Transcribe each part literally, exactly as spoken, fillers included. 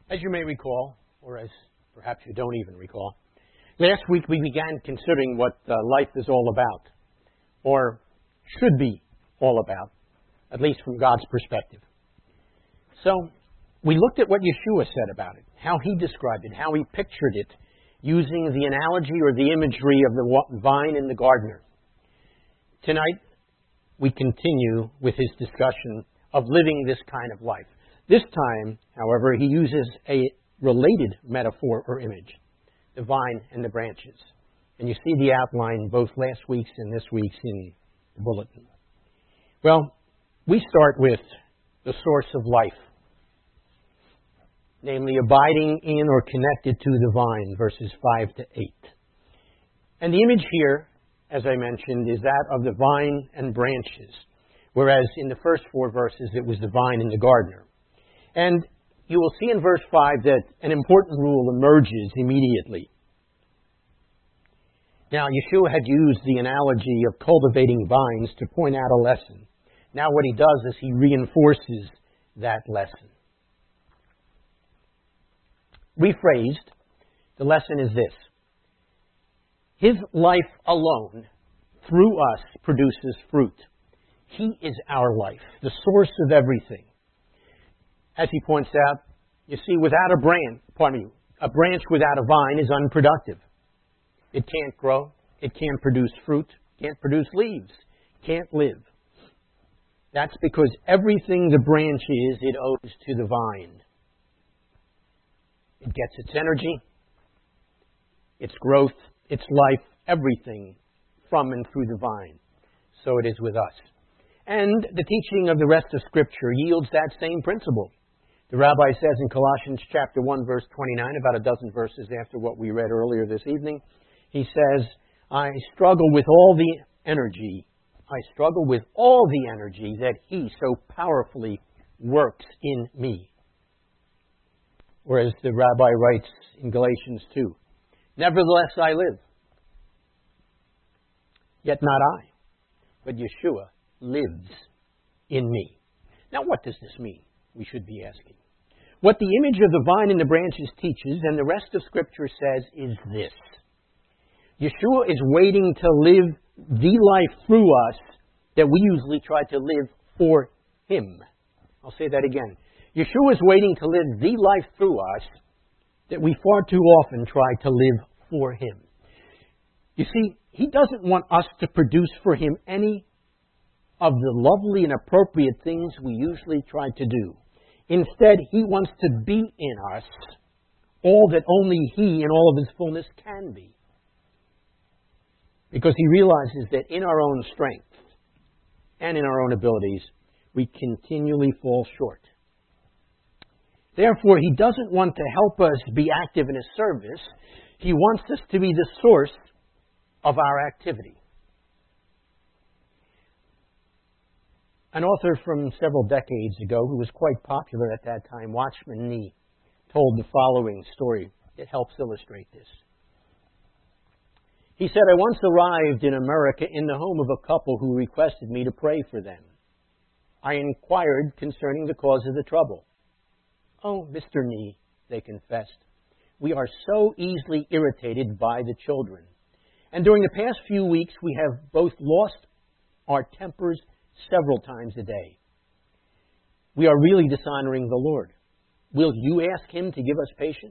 As you may recall, or as perhaps you don't even recall, last week we began considering what uh, life is all about, or should be all about, at least from God's perspective. So we looked at what Yeshua said about it, how he described it, how he pictured it, using the analogy or the imagery of the vine and the gardener. Tonight, we continue with his discussion of living this kind of life. This time, however, he uses a related metaphor or image, the vine and the branches. And you see the outline both last week's and this week's in the bulletin. Well, we start with the source of life, namely abiding in or connected to the vine, verses five to eight. And the image here, as I mentioned, is that of the vine and branches, whereas in the first four verses it was the vine and the gardener. And you will see in verse five that an important rule emerges immediately. Now, Yeshua had used the analogy of cultivating vines to point out a lesson. Now what he does is he reinforces that lesson. Rephrased, the lesson is this. His life alone, through us, produces fruit. He is our life, the source of everything. As he points out, you see, without a branch, pardon me, a branch without a vine is unproductive. It can't grow, it can't produce fruit, can't produce leaves, can't live. That's because everything the branch is, it owes to the vine. It gets its energy, its growth, its life, everything from and through the vine. So it is with us. And the teaching of the rest of Scripture yields that same principle. The rabbi says in Colossians chapter one, verse twenty-nine, about a dozen verses after what we read earlier this evening, he says, I struggle with all the energy, I struggle with all the energy that he so powerfully works in me. Whereas the rabbi writes in Galatians two, nevertheless I live, yet not I, but Yeshua lives in me. Now what does this mean? We should be asking. What the image of the vine and the branches teaches, and the rest of Scripture says, is this. Yeshua is waiting to live the life through us that we usually try to live for him. I'll say that again. Yeshua is waiting to live the life through us that we far too often try to live for him. You see, he doesn't want us to produce for him any of the lovely and appropriate things we usually try to do. Instead, he wants to be in us all that only he in all of his fullness can be. Because he realizes that in our own strength and in our own abilities, we continually fall short. Therefore, he doesn't want to help us be active in his service. He wants us to be the source of our activity. An author from several decades ago, who was quite popular at that time, Watchman Nee, told the following story. It helps illustrate this. He said, I once arrived in America in the home of a couple who requested me to pray for them. I inquired concerning the cause of the trouble. Oh, Mister Nee, they confessed, we are so easily irritated by the children. And during the past few weeks, we have both lost our tempers several times a day. We are really dishonoring the Lord. Will you ask him to give us patience?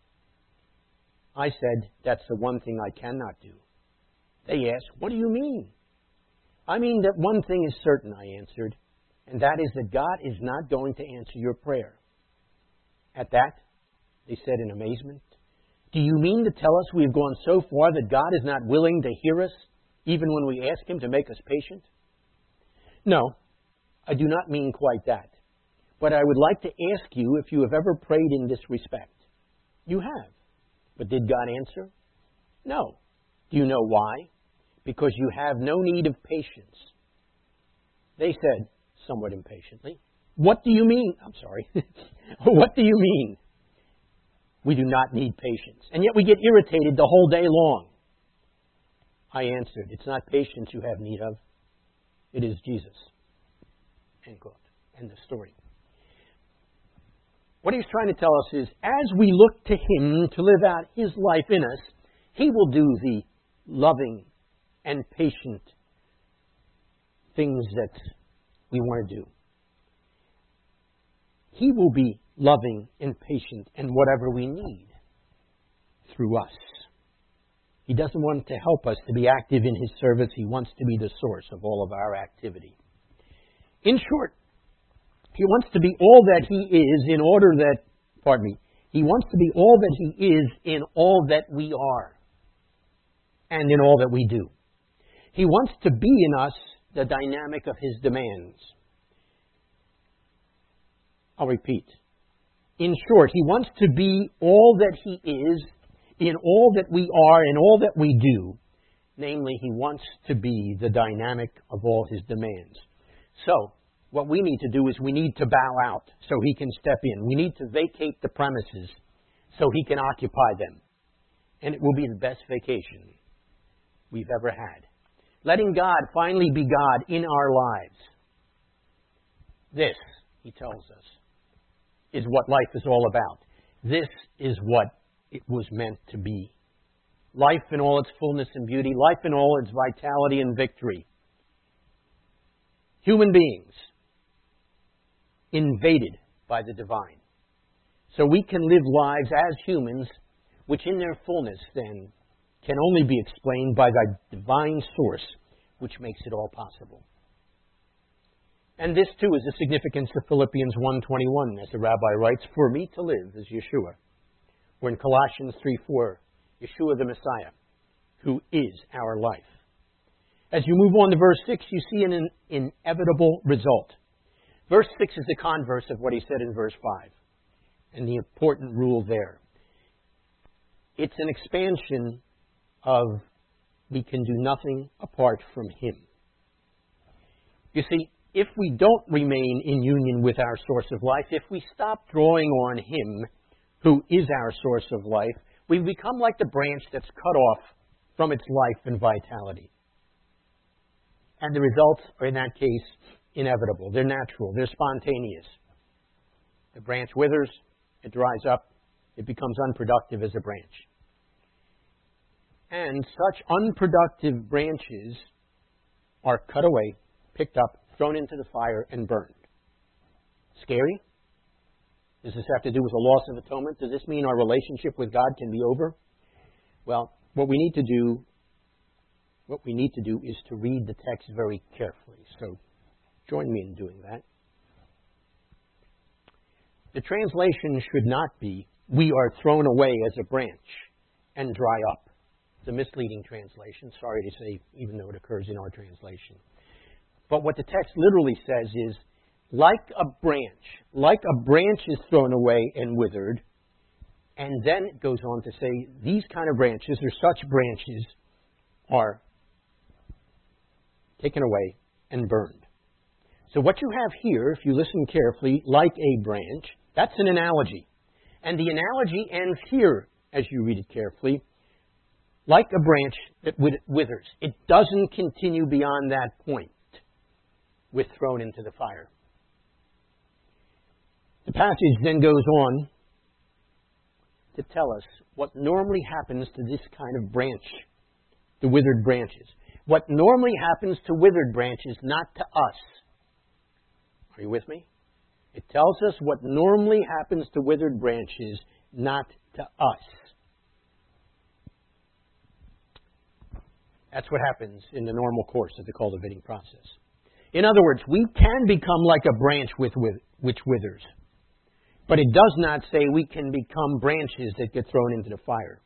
I said, that's the one thing I cannot do. They asked, what do you mean? I mean that one thing is certain, I answered, and that is that God is not going to answer your prayer. At that, they said in amazement, do you mean to tell us we have gone so far that God is not willing to hear us, even when we ask him to make us patient? No, I do not mean quite that. But I would like to ask you if you have ever prayed in this respect. You have. But did God answer? No. Do you know why? Because you have no need of patience. They said, somewhat impatiently, what do you mean? I'm sorry. What do you mean? We do not need patience. And yet we get irritated the whole day long. I answered, it's not patience you have need of. It is Jesus. End quote. End of story. What he's trying to tell us is, as we look to him to live out his life in us, he will do the loving and patient things that we want to do. He will be loving and patient in whatever we need through us. He doesn't want to help us to be active in his service. He wants to be the source of all of our activity. In short, he wants to be all that he is in order that, pardon me, he wants to be all that he is in all that we are and in all that we do. He wants to be in us the dynamic of his demands. I'll repeat. In short, he wants to be all that he is in all that we are and all that we do. Namely, he wants to be the dynamic of all his demands. So, what we need to do is we need to bow out so he can step in. We need to vacate the premises so he can occupy them. And it will be the best vacation we've ever had. Letting God finally be God in our lives. This, he tells us, is what life is all about. This is what it was meant to be. Life in all its fullness and beauty. Life in all its vitality and victory. Human beings invaded by the divine. So we can live lives as humans, which in their fullness then can only be explained by the divine source, which makes it all possible. And this too is the significance of Philippians one twenty-one, as the rabbi writes, "For me to live is Yeshua." Or in Colossians three four, Yeshua the Messiah, who is our life. As you move on to verse six, you see an inevitable result. Verse six is the converse of what he said in verse five, and the important rule there. It's an expansion of we can do nothing apart from him. You see, if we don't remain in union with our source of life, if we stop drawing on him, who is our source of life, we become like the branch that's cut off from its life and vitality. And the results are, in that case, inevitable. They're natural. They're spontaneous. The branch withers, it dries up, it becomes unproductive as a branch. And such unproductive branches are cut away, picked up, thrown into the fire, and burned. Scary? Does this have to do with a loss of atonement? Does this mean our relationship with God can be over? Well, what we need to do, what we need to do is to read the text very carefully. So join me in doing that. The translation should not be, "We are thrown away as a branch and dry up." It's a misleading translation, sorry to say, even though it occurs in our translation. But what the text literally says is, like a branch, like a branch is thrown away and withered, and then it goes on to say, these kind of branches, or such branches, are taken away and burned. So what you have here, if you listen carefully, like a branch, that's an analogy. And the analogy ends here, as you read it carefully, like a branch that withers. It doesn't continue beyond that point with thrown into the fire. The passage then goes on to tell us what normally happens to this kind of branch, the withered branches. What normally happens to withered branches, not to us. Are you with me? It tells us what normally happens to withered branches, not to us. That's what happens in the normal course of the cultivating process. In other words, we can become like a branch with, with, which withers. But it does not say we can become branches that get thrown into the fire.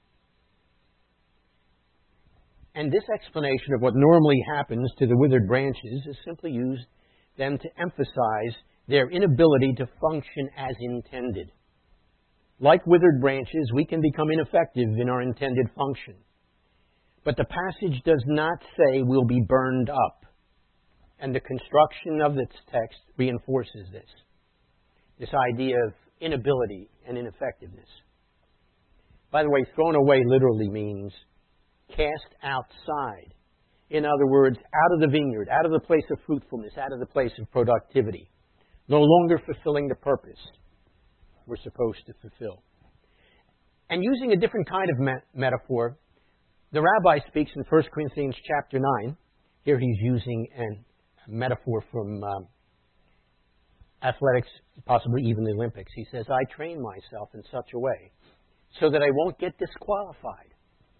And this explanation of what normally happens to the withered branches is simply used then to emphasize their inability to function as intended. Like withered branches, we can become ineffective in our intended function. But the passage does not say we'll be burned up. And the construction of this text reinforces this. This idea of inability and ineffectiveness. By the way, thrown away literally means cast outside. In other words, out of the vineyard, out of the place of fruitfulness, out of the place of productivity. No longer fulfilling the purpose. we're supposed to fulfill. And using a different kind of me- metaphor, the rabbi speaks in First Corinthians chapter nine. Here he's using an, a metaphor from um, athletics, possibly even the Olympics. He says, I train myself in such a way so that I won't get disqualified.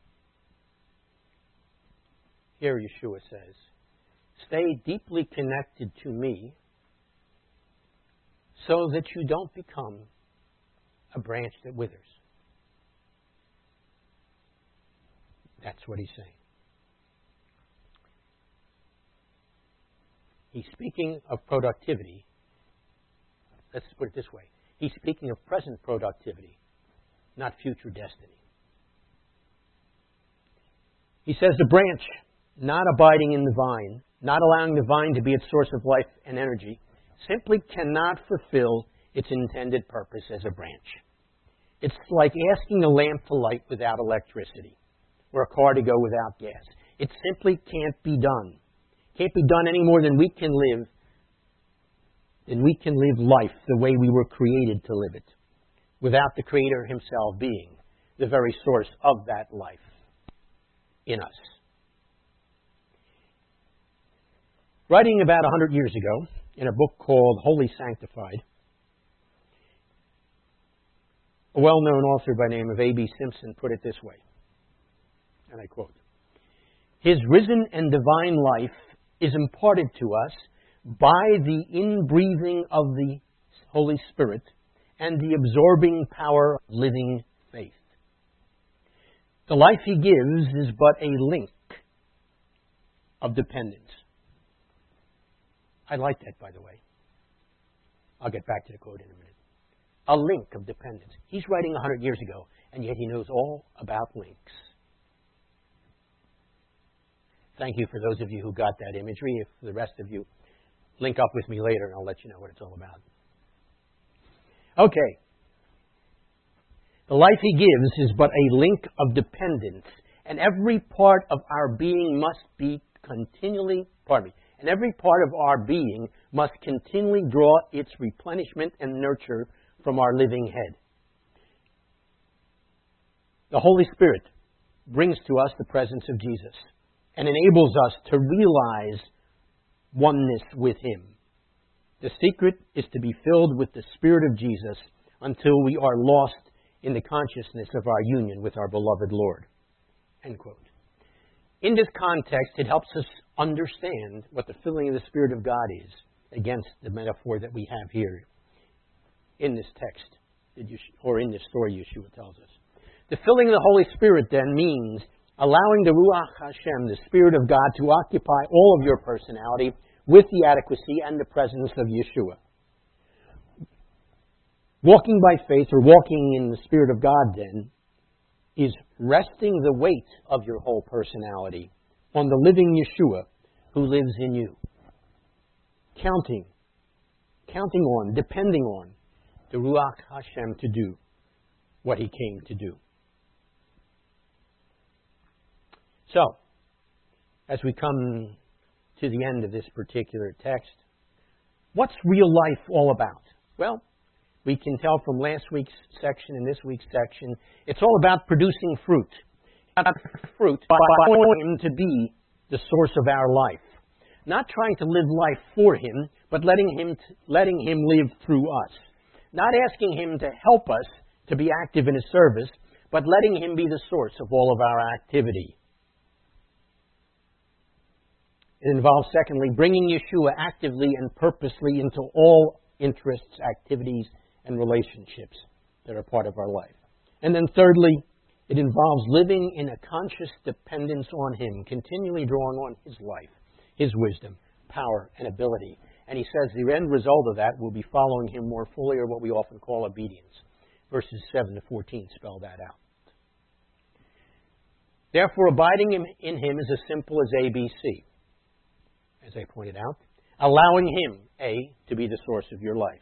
Here Yeshua says, stay deeply connected to me so that you don't become a branch that withers. That's what he's saying. He's speaking of productivity. Let's put it this way. He's speaking of present productivity, not future destiny. He says the branch, not abiding in the vine, not allowing the vine to be its source of life and energy, simply cannot fulfill its intended purpose as a branch. It's like asking a lamp to light without electricity, or a car to go without gas. It simply can't be done. Can't be done any more than we can live, than we can live life the way we were created to live it, without the Creator Himself being the very source of that life in us. Writing about one hundred years ago in a book called Wholly Sanctified, a well-known author by the name of A B Simpson put it this way, and I quote, His risen and divine life is imparted to us by the inbreathing of the Holy Spirit and the absorbing power of living faith. The life He gives is but a link of dependence. I like that, by the way. I'll get back to the quote in a minute. A link of dependence. He's writing one hundred years ago, and yet he knows all about links. Thank you for those of you who got that imagery. If the rest of you link up with me later, and I'll let you know what it's all about. Okay. The life He gives is but a link of dependence, and every part of our being must be continually, pardon me, and every part of our being must continually draw its replenishment and nurture from our living head. The Holy Spirit brings to us the presence of Jesus and enables us to realize oneness with Him. The secret is to be filled with the Spirit of Jesus until we are lost in the consciousness of our union with our beloved Lord. End quote. In this context, it helps us understand what the filling of the Spirit of God is against the metaphor that we have here in this text, or in this story Yeshua tells us. The filling of the Holy Spirit then means allowing the Ruach Hashem, the Spirit of God, to occupy all of your personality with the adequacy and the presence of Yeshua. Walking by faith, or walking in the Spirit of God then, is resting the weight of your whole personality on the living Yeshua who lives in you. Counting, counting on, depending on the Ruach Hashem to do what He came to do. So, as we come to the end of this particular text, what's real life all about? Well, we can tell from last week's section and this week's section, it's all about producing fruit. Fruit by Him to be the source of our life. Not trying to live life for Him, but letting Him, letting Him live through us. Not asking Him to help us to be active in His service, but letting Him be the source of all of our activity. It involves, secondly, bringing Yeshua actively and purposely into all interests, activities, and relationships that are part of our life. And then thirdly, it involves living in a conscious dependence on Him, continually drawing on His life, His wisdom, power, and ability. And he says the end result of that will be following Him more fully, or what we often call obedience. Verses seven to fourteen spell that out. Therefore, abiding in Him is as simple as A B C. As I pointed out, allowing Him, A, to be the source of your life.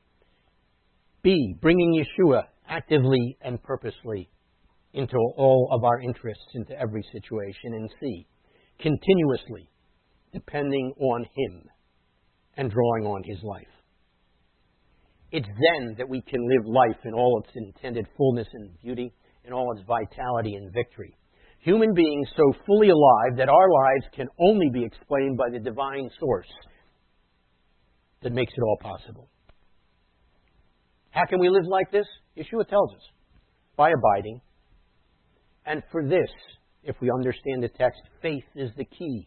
B, bringing Yeshua actively and purposely into all of our interests, into every situation. And C, continuously depending on Him and drawing on His life. It's then that we can live life in all its intended fullness and beauty, in all its vitality and victory. Human beings so fully alive that our lives can only be explained by the divine source that makes it all possible. How can we live like this? Yeshua tells us. By abiding. And for this, if we understand the text, faith is the key.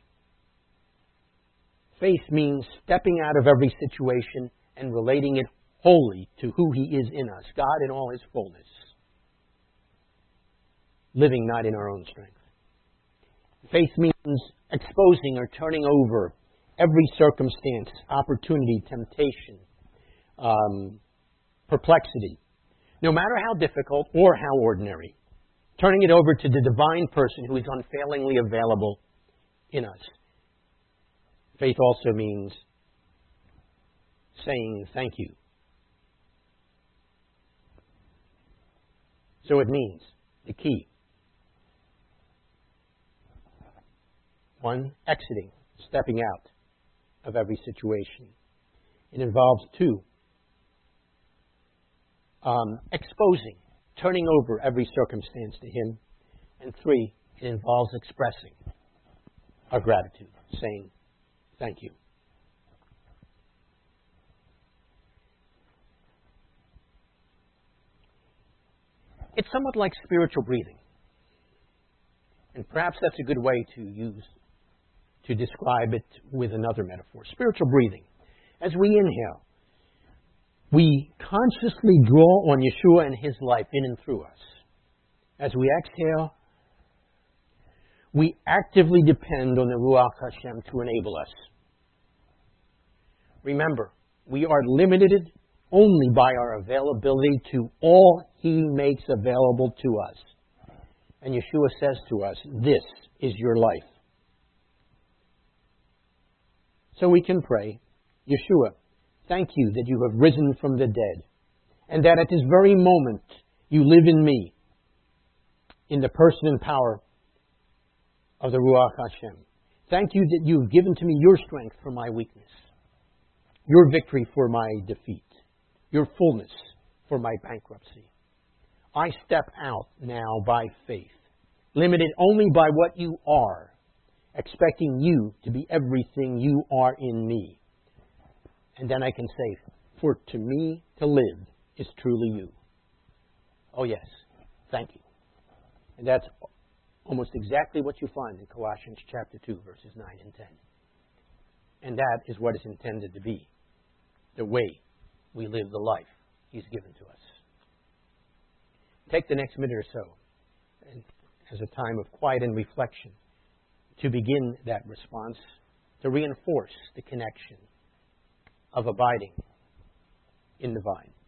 Faith means stepping out of every situation and relating it wholly to who He is in us, God in all His fullness. Living not in our own strength. Faith means exposing or turning over every circumstance, opportunity, temptation, um, perplexity, no matter how difficult or how ordinary, turning it over to the divine person who is unfailingly available in us. Faith also means saying thank you. So it means the key. One, exiting, stepping out of every situation. It involves two, um, exposing, turning over every circumstance to Him. And three, it involves expressing our gratitude, saying thank you. It's somewhat like spiritual breathing. And perhaps that's a good way to use, to describe it with another metaphor. Spiritual breathing. As we inhale, we consciously draw on Yeshua and His life in and through us. As we exhale, we actively depend on the Ruach Hashem to enable us. Remember, we are limited only by our availability to all He makes available to us. And Yeshua says to us, this is your life. So we can pray, Yeshua, thank you that you have risen from the dead, and that at this very moment you live in me, in the person and power of the Ruach Hashem. Thank you that you have given to me your strength for my weakness, your victory for my defeat, your fullness for my bankruptcy. I step out now by faith, limited only by what you are, expecting you to be everything you are in me. And then I can say, for to me to live is truly you. Oh yes, thank you. And that's almost exactly what you find in Colossians chapter two, verses nine and ten. And that is what is intended to be the way we live the life He's given to us. Take the next minute or so and as a time of quiet and reflection to begin that response, to reinforce the connection of abiding in the vine.